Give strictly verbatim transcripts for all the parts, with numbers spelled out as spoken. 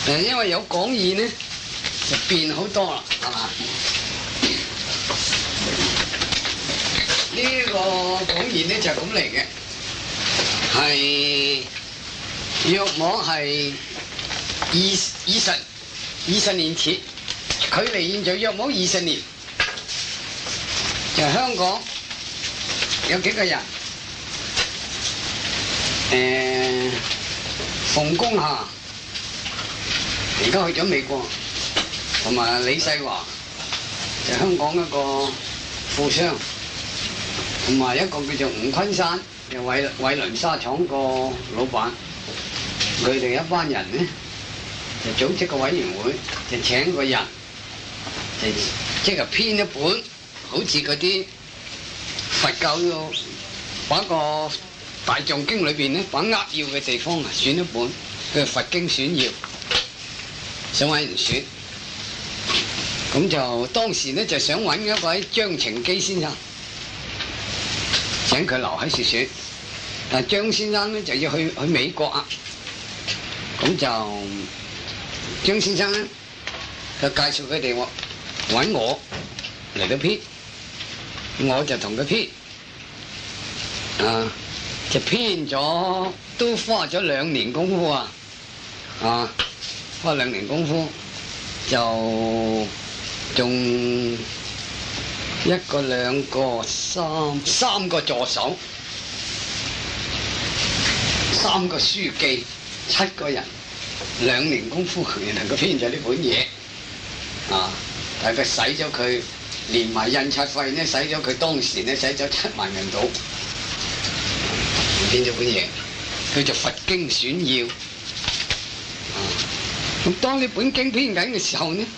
誒，因為有講義咧，就變好多啦，係嘛？呢、這個講義咧就係咁嚟嘅，係約莫係二二十二十年前，距離現在約莫二十年，就係、香港有幾個人，誒、馮公夏。而家去咗美國，同埋李世華就香港一個富商，同埋一個叫做吳昆山，就偉偉倫紗廠個老闆。佢哋一班人咧就組織個委員會，就請個人，就即係編一本，好似嗰啲佛教把個大藏經裏邊咧把扼要嘅地方啊選一本，叫佛經選要。想揾人選，咁就當時咧就想揾一位張澄基先生，請佢留喺處選。但張先生咧就要去去美國啊，咁就張先生咧就介紹佢哋揾我嚟到編，我就同佢編，啊，就編咗都花咗兩年功夫啊，啊。花兩年功夫，就仲一個、兩個、三三個助手，三個書記，七個人，兩年功夫，原來佢編咗呢本嘢，啊！但係佢使咗佢，連埋印刷費咧，使咗佢當時咧，使咗七萬人度，編咗本嘢，叫做《佛經選要》。咁當呢本經編緊嘅時候呢，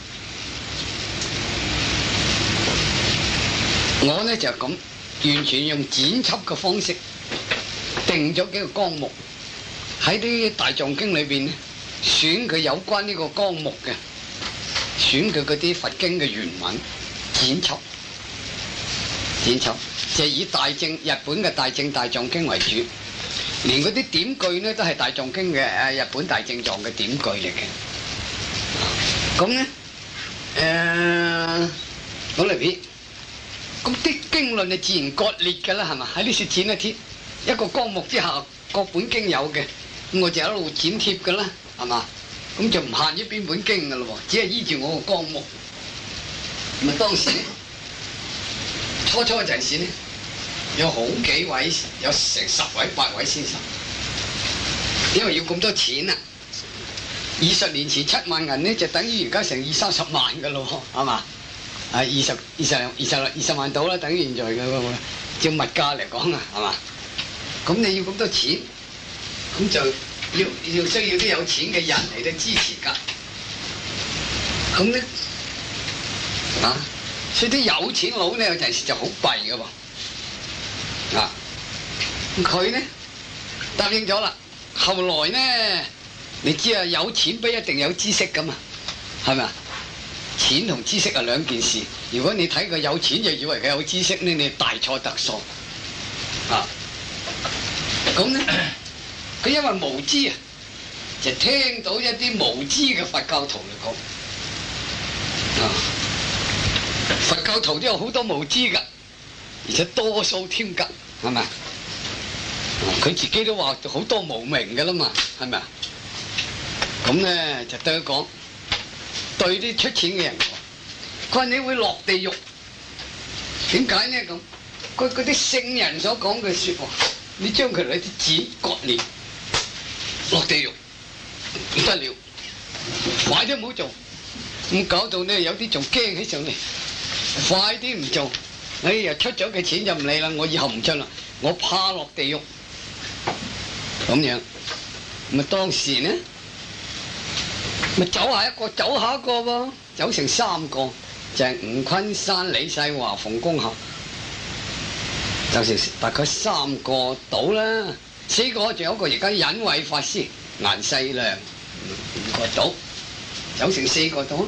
我呢就咁完全用剪輯嘅方式定咗幾個綱目，喺啲大藏經裏邊呢，選佢有關呢個綱目嘅，選佢嗰啲佛經嘅原文，剪輯，剪輯就以大正日本嘅大正大藏經為主，連嗰啲點句呢都係大藏經嘅誒日本大正藏嘅點句嚟嘅。咁咧，誒講嚟片，咁啲經論就自然割裂㗎啦，係嘛？喺呢處剪一貼，一個綱目之下，各本經有嘅，咁我就一路剪貼㗎啦，係嘛？咁就唔限於邊本經㗎咯喎，只係依住我個綱目。咁啊，當時咧，初初嗰陣時咧，有好幾位，有成十位、八位先生，因為要咁多錢啊！二十年前七萬銀咧，就等於而家成二三十萬嘅咯，係嘛？啊，二十、二十、二十、二十萬到啦，等於現在嘅個照物價嚟講啊，係嘛？咁你要咁多錢，咁就要要需要啲有錢嘅人嚟到支持㗎。咁咧啊，所以啲有錢佬咧有陣時就好弊嘅喎。啊，佢咧答應咗啦，後來咧。你知啊，有錢不一定有知識噶嘛，係咪啊？錢同知識係兩件事。如果你睇佢有錢就以為佢有知識咧，你大錯特錯啊！咁咧，佢因為無知啊，就聽到一啲無知嘅佛教徒嚟講啊，佛教徒都有好多無知噶，而且多數添㗎，係咪啊？佢自己都話好多無明㗎啦嘛，係咪啊？咁咧就對佢講，對啲出錢嘅人講，佢話你會落地獄，點解呢？咁？佢嗰啲聖人所講嘅説話，你將佢嚟啲剪割裂，落地獄唔得了，快啲唔好做，咁搞到呢有啲仲驚起上嚟，快啲唔做，哎呀出咗嘅錢就唔理啦，我以後唔出啦，我怕落地獄，咁樣，咁啊當時呢？咪走下一個，走下一個喎，走成三個，就係吳昆山、李世華、馮公夏，就成大概三個到啦。四個仲有一個而家隱位法師顏世良，五個到，走成四個到。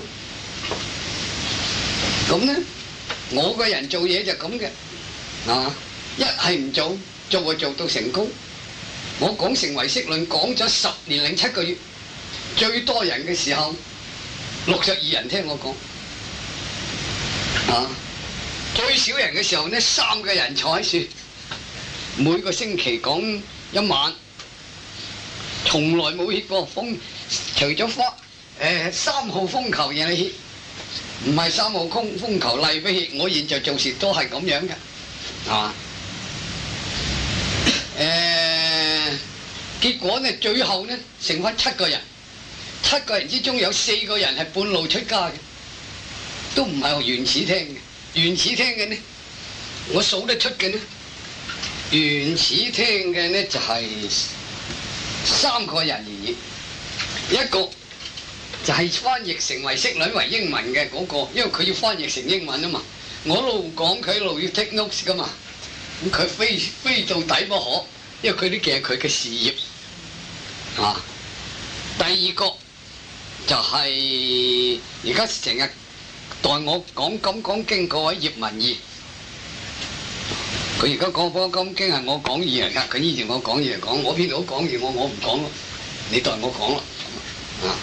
咁咧，我個人做嘢就咁嘅，啊，一係唔做，做就做到成功。我講成唯識論講咗十年零七個月。 最多人嘅時候六十二人聽我講，啊，最少人嘅時候呢三個人坐喺樹，每個星期講一晚，從來冇歇過風，除咗花誒三號風球嘢歇，唔係三號風風球例不歇，我現在做事都係咁樣嘅，係嘛？誒，結果呢最後呢剩翻七個人。七個人之中有四個人係半路出家嘅，都唔係原始聽嘅。原始聽嘅呢，我數得出嘅呢，原始聽嘅呢就係三個人而已。一個就係翻譯成為識女為英文嘅嗰個，因為佢要翻譯成英文啊嘛。我一路講佢一路要 take notes 噶嘛，咁佢非非做底不可，因為佢呢件係佢嘅事業啊。第二個就係而家成日代我講金剛經嗰位葉文義，佢而家講金剛經係我講義嚟㗎，佢以前我講義嚟講，我邊度講義我我唔講咯，你代我講咯，啊！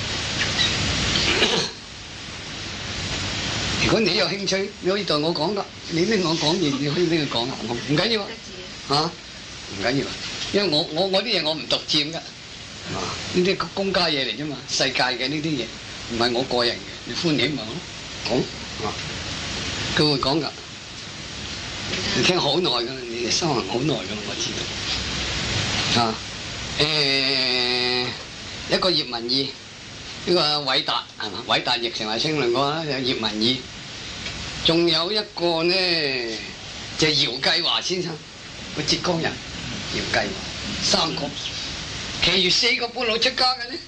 如果你有興趣，你可以代我講㗎，你拎我講義，你可以拎佢講啊，唔緊要啊，嚇唔緊要，因為我我我啲嘢我唔獨佔㗎。啊！呢啲公家嘢嚟啫嘛，世界嘅呢啲嘢，唔係我個人嘅，你歡喜咪講啊！佢會講噶，你聽好耐噶啦，你哋修行好耐噶啦，我知道。啊，誒、欸，一個葉文義，呢個偉達係嘛？偉達譯成為清論個啦，有葉文義，仲有一個呢，就係、姚繼華先生，個浙江人，姚繼華，三個。其餘四個半路出家嘅呢，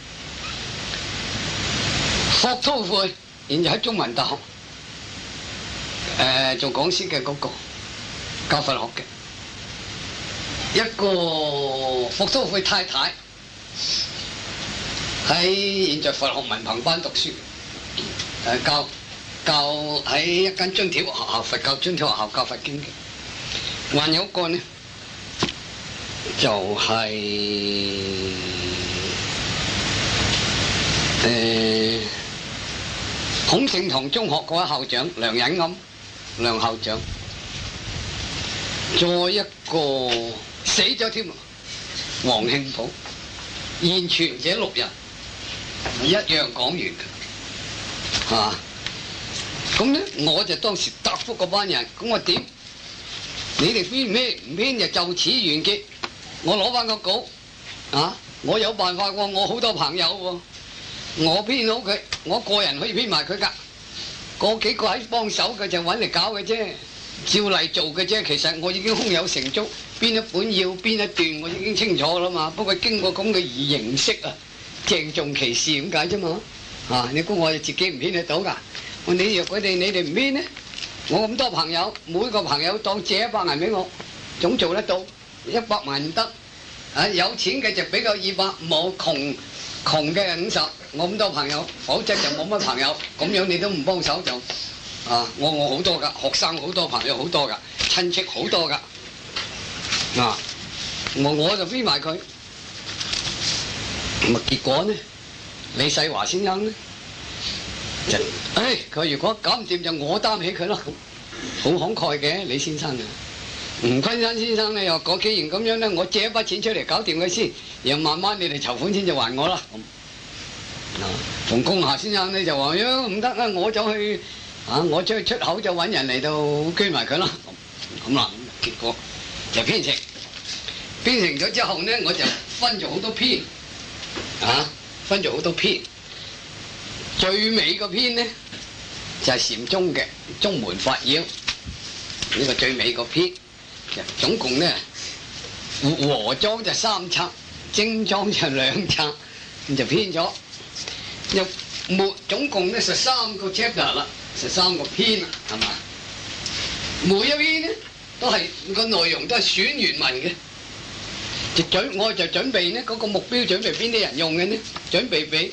霍韜晦現在喺中文大學誒、呃、做講師嘅嗰個教佛學嘅，一個霍韜晦太太喺現在佛學文憑班讀書，誒教教喺一間津貼學校，佛教津貼學校教佛經嘅，還有一個呢。就係、是、誒、呃、孔聖堂中學嗰位校長梁隱庵，梁校長，再一個死咗添，黃慶寶，現存者六人，一樣講完嘅，係嘛？咁咧我就當時答覆嗰班人，咁我點？你哋編咩唔編就就此完結。我攞翻個稿，啊！我有辦法喎，我好多朋友喎，我編好佢，我個人可以編埋佢㗎。嗰幾個喺幫手嘅就揾嚟搞嘅啫，照例做嘅啫。其實我已經胸有成竹，邊一本要邊一段我已經清楚啦嘛。不過經過咁嘅形式啊，鄭重其事咁解啫嘛。啊！你估我哋自己唔編得到㗎？我你若佢哋你哋唔編呢？我咁多朋友，每個朋友當借一百銀俾我，總做得到。一百萬唔得，啊有錢嘅就俾個二百，冇窮窮嘅五十。我咁多朋友，否則就冇乜朋友。咁樣你都唔幫手就，啊我我好多㗎，學生好多，朋友好多㗎，親戚好多㗎，啊我我就編埋佢。咁啊結果呢，李世華先生呢，就，唉佢如果搞唔掂就我擔起佢咯，好慷慨嘅李先生啊。吳昆山先生咧又講，既然咁樣咧，我借一筆錢出嚟搞掂佢先，然後慢慢你哋籌款先就還我啦。咁啊，馮公霞先生咧就話：喲唔得啊，我走去啊，我出去出口就揾人嚟到捐埋佢啦。咁啦，結果就編成，編成咗之後咧，我就分咗好多篇，啊，分咗好多篇。最尾個篇咧就係、是、禪宗嘅宗門法要，呢、這個最尾個篇。總共咧和裝就三冊，精裝就兩冊，咁就編咗。又沒總共咧十三個 chapter 啦，十三個篇啦，係嘛？每一篇咧都係個內容都係選原文嘅，就準我就準備呢嗰、那個目標準備邊啲人用嘅呢？準備俾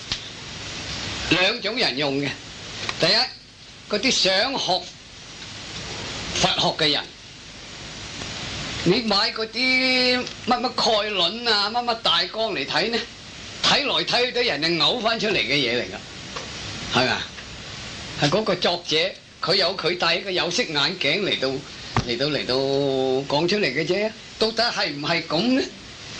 兩種人用嘅。第一，嗰啲想學佛學嘅人。你買嗰啲乜乜概論啊、乜乜大綱嚟睇呢？睇睇來睇去都人哋嘔翻出嚟嘅嘢嚟㗎，係咪啊？係嗰個作者佢有佢戴一個有色眼鏡嚟到嚟到嚟到講出嚟嘅啫。到底係唔係咁呢？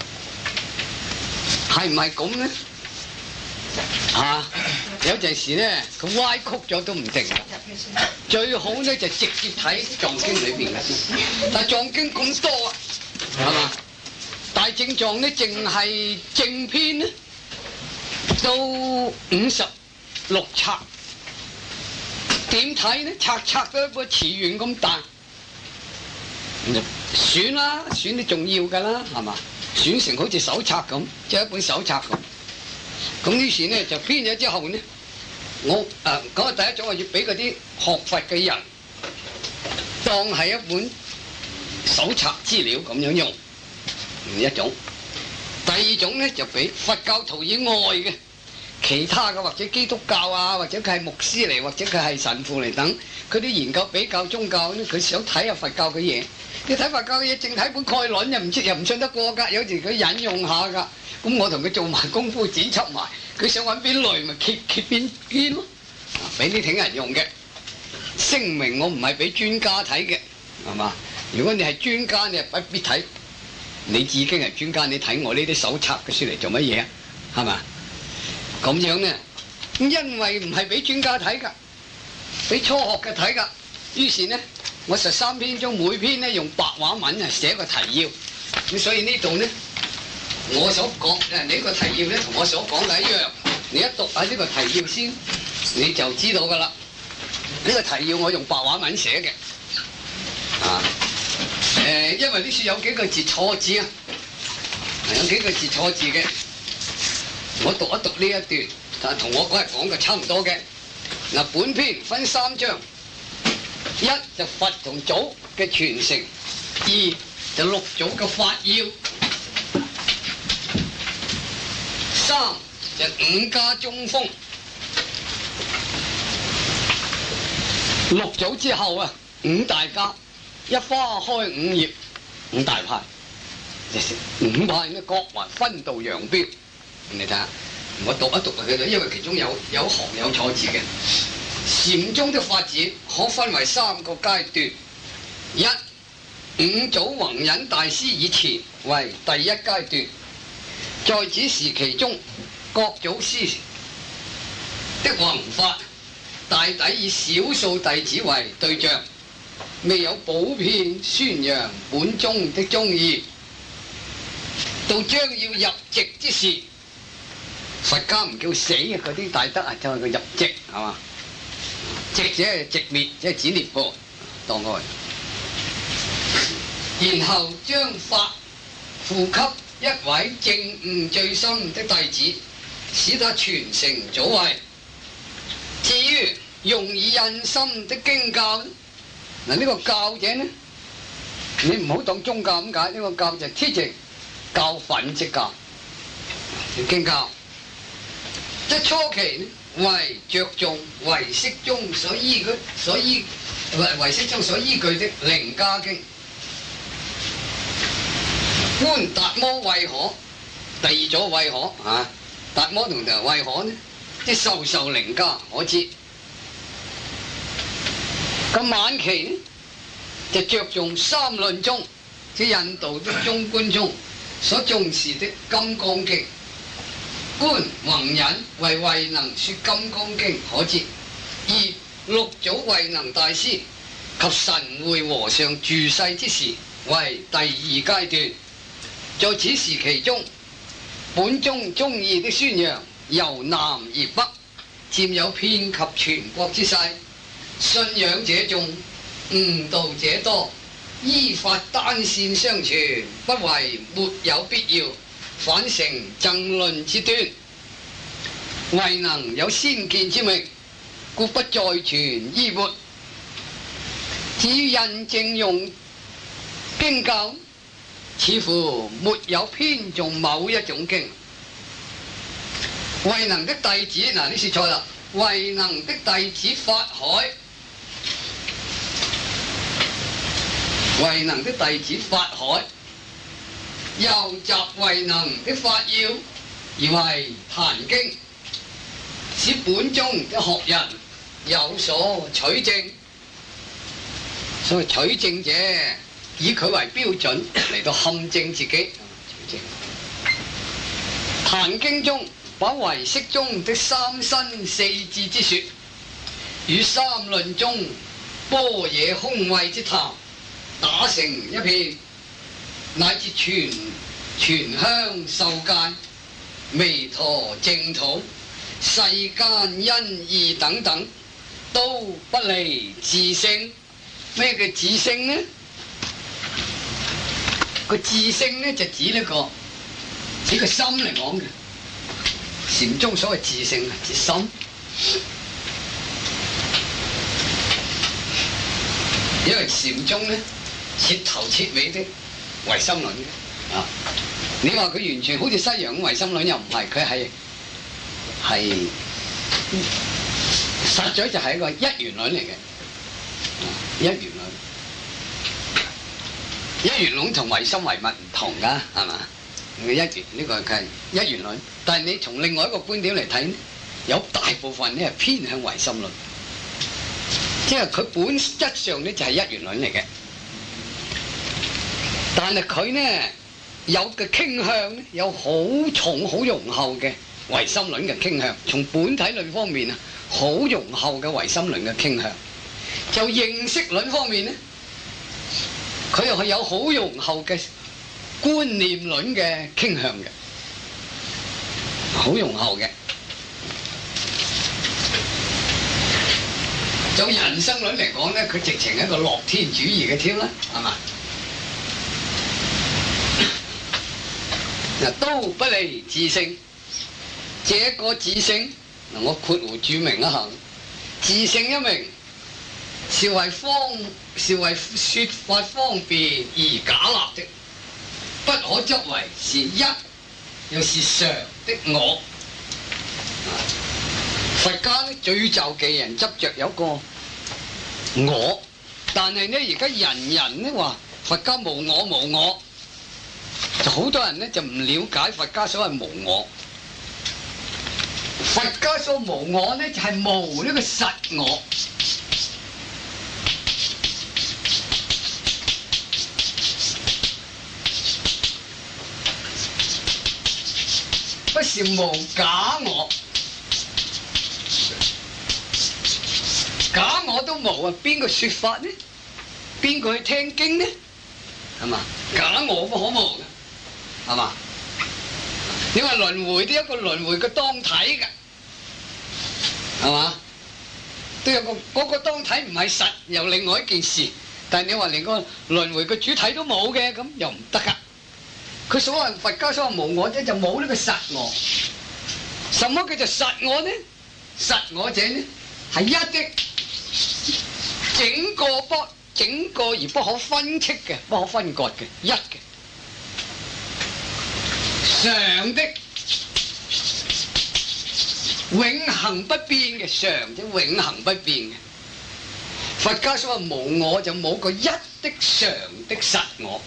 係唔係咁呢？啊！有陣時咧，佢歪曲咗都唔定。最好咧就直接睇《藏經》裏邊嘅先。但係《藏經》咁多啊，係嘛？大正藏咧，淨係正篇咧都五十六冊。點睇咧？冊冊都一個詞源咁大，咁就選啦，選啲重要㗎啦，係嘛？選成好似手冊咁，即係一本手冊咁。咁於是咧就編咗之後咧，我誒咁啊第一種係要俾嗰啲學佛嘅人當係一本手冊資料咁樣用，一種。第二種咧就俾佛教徒以外嘅其他嘅或者基督教啊，或者佢係牧師嚟，或者佢係神父嚟等，佢啲研究比較宗教咧，佢想睇下佛教嘅嘢。你睇佛教嘅嘢，淨睇本概論又唔知又唔信得過㗎，有時佢引用下㗎。咁我同佢做埋功夫剪輯埋，佢想揾邊類咪揭揭邊邊咯，俾啲挺人用嘅。聲明我唔係俾專家睇嘅，係嘛？如果你係專家，你係不必睇。你已經係專家，你睇我呢啲手冊嘅書嚟做乜嘢啊？係嘛？咁樣呢？咁因為唔係俾專家睇㗎，俾初學嘅睇㗎。於是呢，我十三篇中每篇呢用白話文啊寫個提要。咁所以呢度呢。我所講誒，你個提要咧同我所講嘅一樣，你一讀下呢個提要先，你就知道㗎啦。呢個提要我用白話文寫嘅，啊誒，因為呢書有幾個字錯字啊，有幾個字錯字嘅，我讀一讀呢一段，但係同我嗰日講嘅差唔多嘅。嗱，本篇分三章，一就佛同祖嘅傳承，二就六祖嘅法要。三就五家中風，六祖之後啊，五大家一花開五葉，五大派，五派咧各還分道揚鑣。你睇下，我讀一讀佢哋，因為其中有有行有錯字嘅。禪宗的發展可分為三個階段，一五祖弘忍大師以前為第一階段。在此時期中，各祖師的弘法大抵以少數弟子為對象，未有普遍宣揚本宗的宗義。到將要入寂之時，佛家唔叫死啊，嗰啲大德啊，就係佢入寂係嘛？寂者係寂滅，即係指涅槃當開。然後將法付給一位證悟最深的弟子，使他傳承祖位。至於用以印心的經教，嗱、這、呢個教者呢，你唔好當宗教咁解，呢、這個教就係 teaching 教訓之教，經教。即初期呢，為着重唯識中所依據、所依唯唯識中所依據的楞伽經。觀達摩慧可，第二組慧可啊，達摩同埋慧可呢，即授受楞伽可知。咁晚期呢，就着重三論中，即印度的中觀宗所重視的金剛經。觀弘忍為慧能說金剛經可知。二六祖慧能大師及神會和尚住世之時為第二階段。在此時期中，本宗宗義的宣揚由南而北，佔有遍及全國之勢，信仰者眾，悟道者多，依法單線相傳，不為沒有必要，反成爭論之端。慧能有先見之明，故不再傳衣缽。至於印證用經教，似乎沒有偏重某一種經。慧能的弟子，嗱呢説錯啦，慧能的弟子法海，慧能的弟子法海，又集慧能的法要， 而為壇經，使本宗嘅學人有所取證。所謂取證者，以佢為標準嚟到勘證自己。取證。壇經中把唯識中的三身四智之說，與三論中般若空慧之談打成一片，乃至全全香受戒、彌陀淨土、世間恩義等等，都不離自性。咩叫自性呢？個自性呢就指呢個指個心嚟講嘅。禪宗所謂自性啊，指心。因為禪宗呢，徹頭徹尾的唯心論嘅啊。你話佢完全好似西洋嘅唯心論又唔係，佢係係實在就係一個一元論嚟嘅。一元論，一元論同唯心唯物唔同噶，係嘛？一元呢個係一元論，但係你從另外一個觀點嚟睇呢，有大部分呢係偏向唯心論，即係佢本質上呢就係一元論嚟嘅，但係佢呢有嘅傾向呢有好重好濃厚嘅唯心論嘅傾向，從本體論方面啊，好濃厚嘅唯心論嘅傾向。就認識論方面呢，佢又係有好濃厚嘅觀念論嘅傾向嘅，好濃厚嘅。就人生論嚟講呢，佢直情係一個樂天主義嘅添啦，係嘛？嗱，都不離自性，這個自性嗱，我括弧註明一下，自性一名。是為方是為說法方便而假立的，不可執為是一，又是常的我。佛家咧最就忌人執着有個我，但係呢而家人人呢話佛家無我無我，就好多人呢就唔了解佛家所謂無我。佛家所無我呢就係無呢個實我。不是無假我，假我都無啊！邊個說法呢？邊個去聽經呢？係嘛？假我不可無嘅，係嘛？你話輪迴都有一個輪迴嘅當體嘅，係嘛？都有個嗰、嗰個當體唔係實，又另外一件事。但係你話連個輪迴嘅主體都冇嘅，咁又唔得噶。佢所謂佛家所謂無我者就冇呢個實我。什麼叫做實我呢？實我者呢係一的，整個不整個而不可分析嘅，不可分割嘅一嘅，常的，永恆不變嘅常即永恆不變嘅。佛家所謂無我就冇個一的常的實我。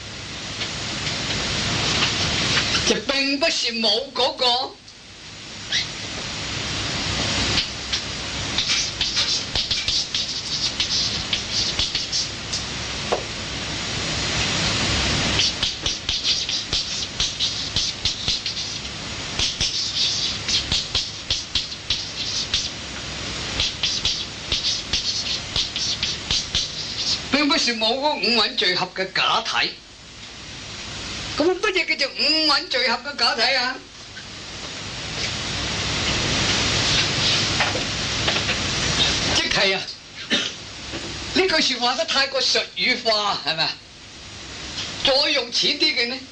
就並不是冇嗰個，並不是冇嗰五蘊聚合嘅假體。咁乜嘢叫做五蘊聚合嘅假體啊？即係啊！呢句説話得太過術語化，係咪啊？再用淺啲嘅呢？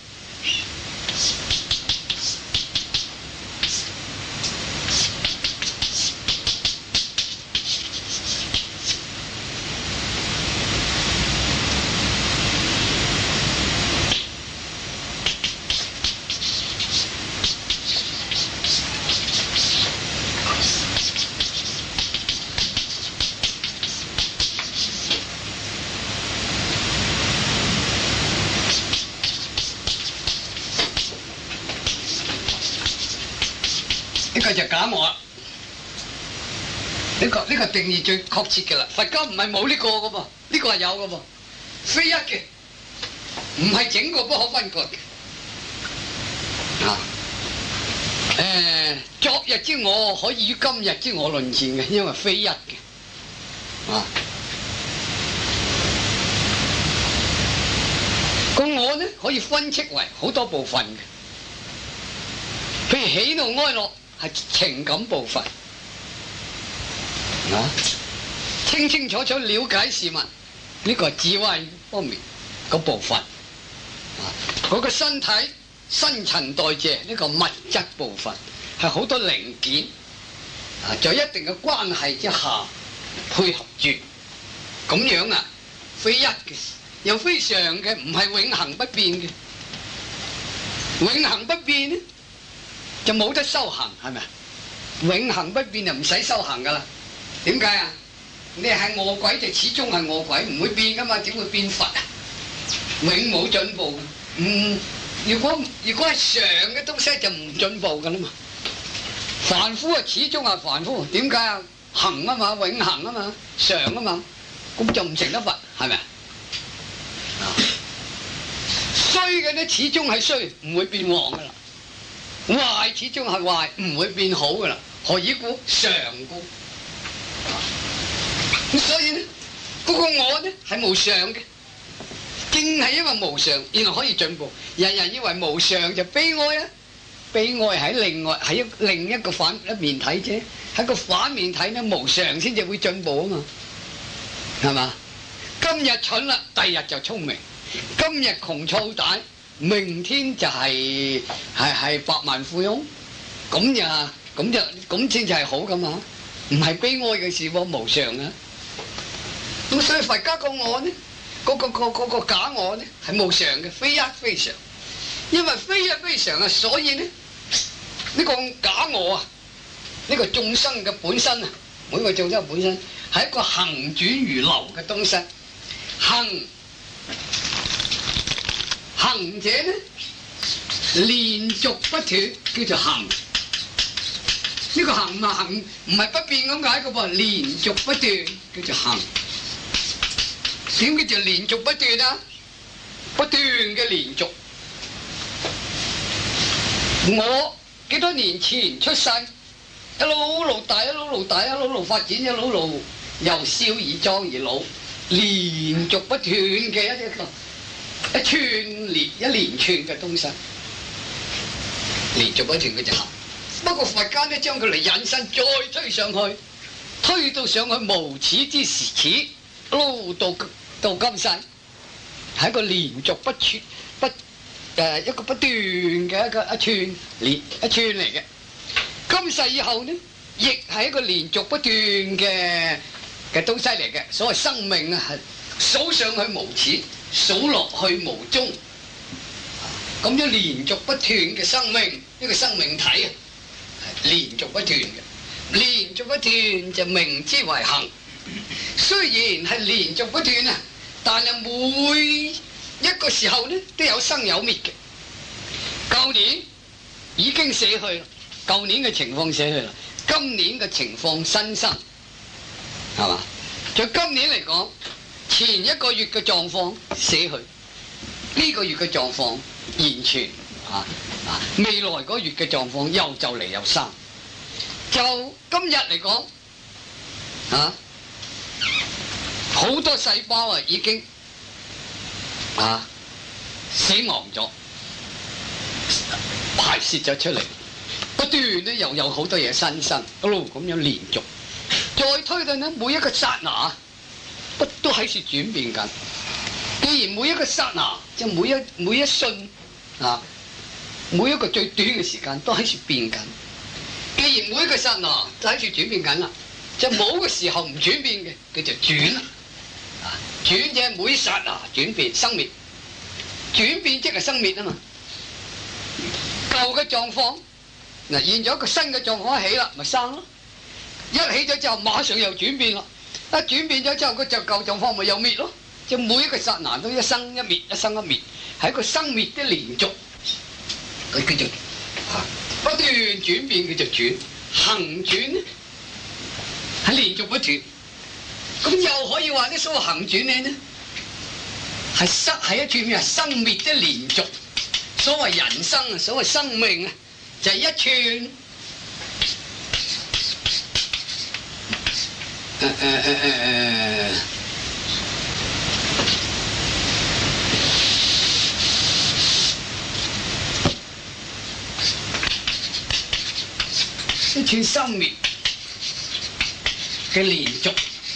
呢個就假我啦。呢、這個呢、這個定義最確切嘅啦。佛家唔係冇呢個嘅噃，呢、這個係有嘅噃，非一嘅，唔係整個不可分割嘅。啊，誒、呃，昨日之我可以於今日之我論戰嘅，因為非一嘅。啊，個我呢可以分析為好多部分嘅，譬如喜怒哀樂係情感部分。啊！清清楚楚了解事物，呢、這個係智慧方面個部分。啊，嗰、那個身體新陳代謝呢、這個物質部分係好多零件，啊，在一定嘅關係之下配合住，咁樣啊，非一嘅，又非常嘅，唔係永恆不變嘅。永恆不變呢，就冇得修行，係咪啊？永恆不變就唔使修行噶啦。點解啊？你係餓鬼就始終係餓鬼，唔會變噶嘛，點會變佛啊？永冇進步。嗯，如果如果係常嘅東西就唔進步噶啦嘛。凡夫啊，始終係凡夫。點解啊？恒啊嘛，永恒啊嘛，常啊嘛，咁就唔成得佛，係咪啊？衰嘅咧始終係衰，唔會變旺噶啦。壞始終係壞，唔會變好噶啦。何以故？常故。咁所以呢，嗰、那個我呢係無常嘅，正係因為無常，原來可以進步。人人以為無常就悲哀啊，悲哀喺另外喺另一個反一面睇啫，喺個反面睇呢，無常先至會進步啊嘛，係嘛？今日蠢啦，第日就聰明；今日窮燥蛋，明天就係係係百萬富翁。咁就咁就咁先至係好噶嘛。唔係悲哀嘅事喎，無常啊！咁所以佛家個我呢，嗰、嗰個、嗰個、嗰個假我呢，係無常嘅，非一非常。因為非一非常啊，所以呢，呢、呢個假我啊，呢、呢個眾生嘅本身啊，每個眾生本身係一個行轉如流嘅東西。行行者呢，連續不斷，叫做行。呢個行唔係行，唔係不變咁解嘅噃，連續不斷叫做行。點叫做連續不斷啊？不斷嘅連續。我幾多年前出世，一路路大，一路路大，一路路發展，一路路由少而壯而老，連續不斷嘅一一個一串連一連串嘅東西，連續不斷嘅就行。不過佛家呢，將佢嚟引申，再推上去，推到上去無始之時始，一路到到今世，係一個連續不斷不誒、呃、一個不斷嘅一個一串連一串嚟嘅。今世以後呢，亦係一個連續不斷嘅嘅東西嚟嘅。所謂生命啊，係數上去無始，數落去無終，咁樣連續不斷嘅生命，一個生命體啊！連續不斷嘅，連續不斷就名之為行。雖然係連續不斷啊，但係每一個時候呢都有生有滅嘅。舊年已經死去啦，舊年嘅情況死去啦，今年嘅情況新生，係嘛？在今年嚟講，前一個月嘅狀況死去，呢個月嘅狀況現存啊。啊！未來嗰月嘅狀況又就嚟又生，就今日嚟講，啊，好多細胞啊已經啊死亡咗，排泄咗出嚟，不斷咧又有好多嘢新生，一路咁樣連續，再推到呢每一個剎那，不都喺處轉變緊。既然每一個剎那，即係每一每一瞬啊。每一個最短嘅時間都喺處變緊，既然每一個剎那都喺處轉變緊啦，就冇個時候唔轉變嘅，叫做轉啦。啊，轉嘅每剎那轉變生滅，轉變即係生滅啊嘛。舊嘅狀況嗱，現咗一個新嘅狀況起啦，咪生咯。一起咗之後，馬上又轉變啦。一轉變咗之後，個就舊狀況咪又滅咯。就每一個剎那都一生一滅，一生一滅，係一個生滅的連續。佢叫做啊不斷轉變佢就轉，行轉咧係連續不斷。咁又可以話呢所謂行轉咧呢係生係一串嘅生滅嘅連續。所謂人生啊，所謂生命啊，就係、是、一串誒誒誒誒一串生滅嘅連續，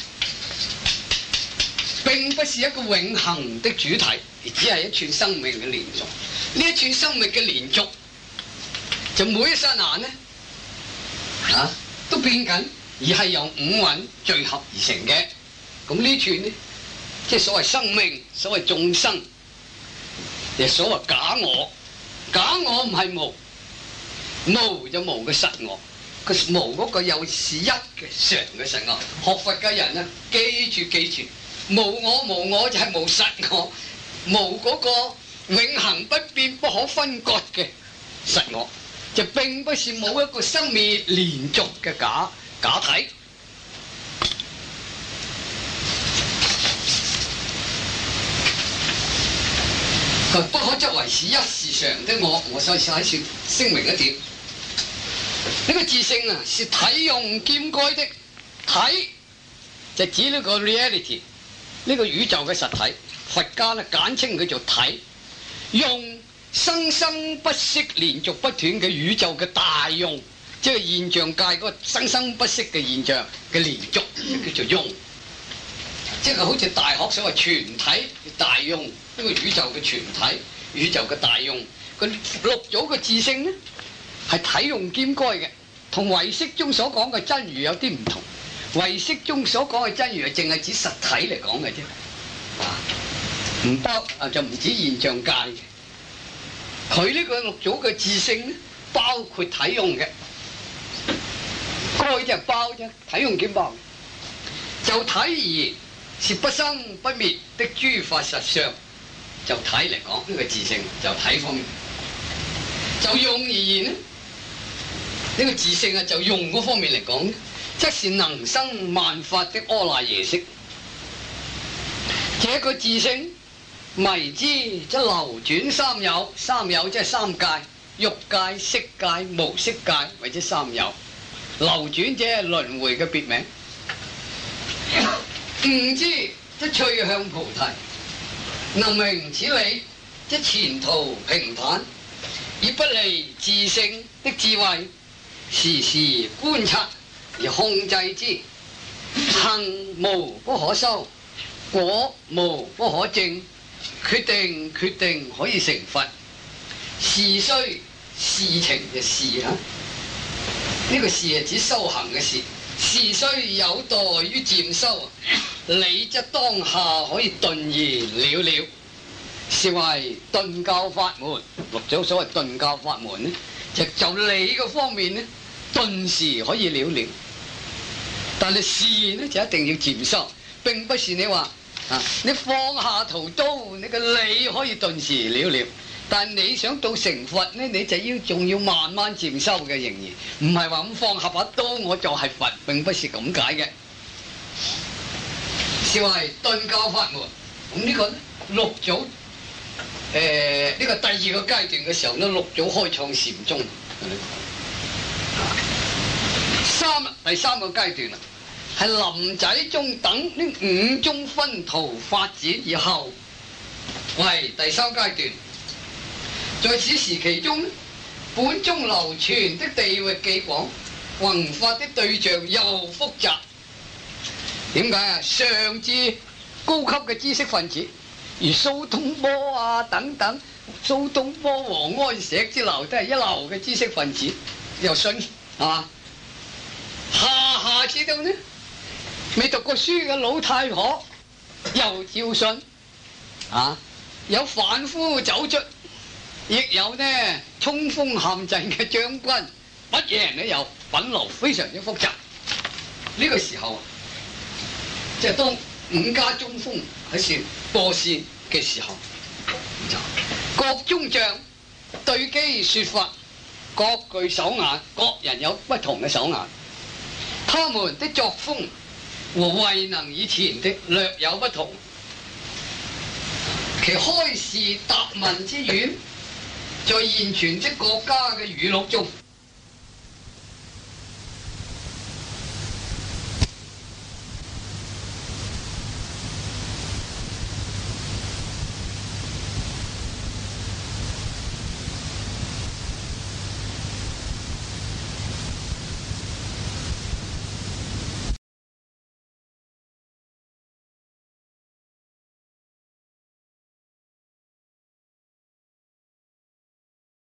並不是一個永恆的主體，而只係一串生命嘅連續。呢一串生命嘅連續，就每一剎那呢，啊都變緊，而係由五蘊聚合而成嘅。咁呢串呢，即係所謂生命，所謂眾生，亦所謂假我。假我唔係無，無就無嘅實我。個無嗰個又是一嘅常嘅實我。學佛嘅人啊，記住記住，無我無我就係無實我，無嗰個永恆不變不可分割嘅實我，就並不是冇一個生滅連續嘅假假體。不可則為是一時常的我，我所以喺處聲明一點。呢、這個自性啊，是體用兼該的。體就指呢個 reality， 呢個宇宙嘅實體。佛家咧簡稱佢做體。用生生不息、連續不斷嘅宇宙嘅大用，即係現象界嗰個生生不息嘅現象嘅連續，就叫做用。即係好似大學所謂全體大用，呢個宇宙嘅全體、宇宙嘅大用。佢六組嘅自性呢，係體用兼該嘅，同唯識中所講嘅真如有啲唔同。唯識中所講嘅真如係淨係指實體嚟講嘅啫，啊，唔包啊就唔止現象界嘅。佢呢個六組嘅自性呢，包括體用嘅，該就係包啫，體用兼包。就體而言，是不生不滅的諸法實相。就體嚟講，呢個自性就體方面。就用而言呢，呢個自性啊，就用嗰方面嚟講，則是能生萬法的阿賴耶識。這個自性迷之則流轉三有，三有即係三界：欲界、色界、無色界，或者三有。流轉即係輪迴嘅別名。悟之則趣向菩提，能明此理，則前途平坦。以不離自性的智慧，時時觀察而控制之。行無不可修，果無不可證。決定決定可以成佛。事須事情嘅事啊，呢個事係指修行嘅事。事須有待於漸修，理則當下可以頓然了了。是為頓教法門。六祖所謂頓教法門呢，就就理嘅方面呢，頓時可以了了。但係事呢就一定要漸修，並不是你話啊，你放下屠刀，你個理可以頓時了了。但你想到成佛呢，你就要仲要慢慢漸修嘅，仍然唔係話咁放下把刀我就係佛，並不是咁解嘅。是為頓教法門。咁呢個呢六祖誒呢、呃這個第二個階段嘅時候呢，六祖開創禪宗。三第三個階段啦，係臨濟宗等呢五宗分途發展以後，為第三階段。在此時期中，本宗流傳的地域既廣，弘法的對象又複雜。點解啊？上至高級嘅知識分子，如蘇東坡啊等等，蘇東坡、王安石之流都係一流嘅知識分子，又信係嘛？下下至到呢，未讀過書嘅老太婆又照信啊，有凡夫走卒。亦有呢衝鋒陷陣嘅將軍，乜嘢人都有，品流非常之複雜。呢、這個時候，即係當五家中鋒喺線播線嘅時候，各宗匠對機說法， 各具手眼，各人有不同嘅手眼。他們的作風和慧能以前的略有不同。其開示答問之語，在現存的國家嘅語錄中，